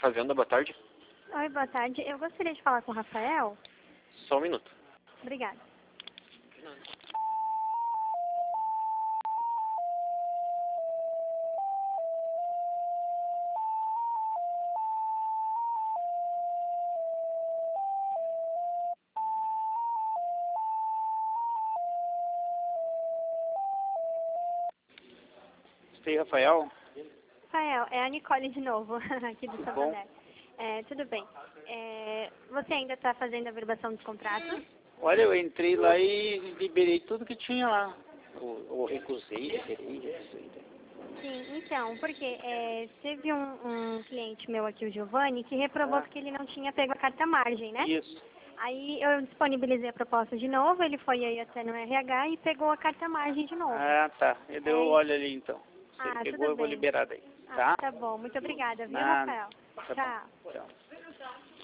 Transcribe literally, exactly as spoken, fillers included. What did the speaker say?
Fazenda, boa tarde. Oi, boa tarde. Eu gostaria de falar com o Rafael. Só um minuto. Obrigada. Sei, Rafael. Rafael, é a Nicole de novo, aqui do Tudo Santander. É, tudo bem. É, você ainda está fazendo a verbação dos contratos? Olha, eu entrei lá e liberei tudo que tinha lá. Ou, ou recusei, liberei, recusei. Sim, então, porque é, teve um, um cliente meu aqui, o Giovanni, que reprovou Ah. porque ele não tinha pego a carta margem, né? Isso. Aí eu disponibilizei a proposta de novo, ele foi aí até no R H e pegou a carta margem de novo. Ah, tá. Eu dei o É, olho ali então. Se ele ah, pegou, tudo eu vou bem. liberar daí. Ah, Tá? tá bom. Muito obrigada, viu, Nada. Rafael? Tá Tchau. bom. Tchau.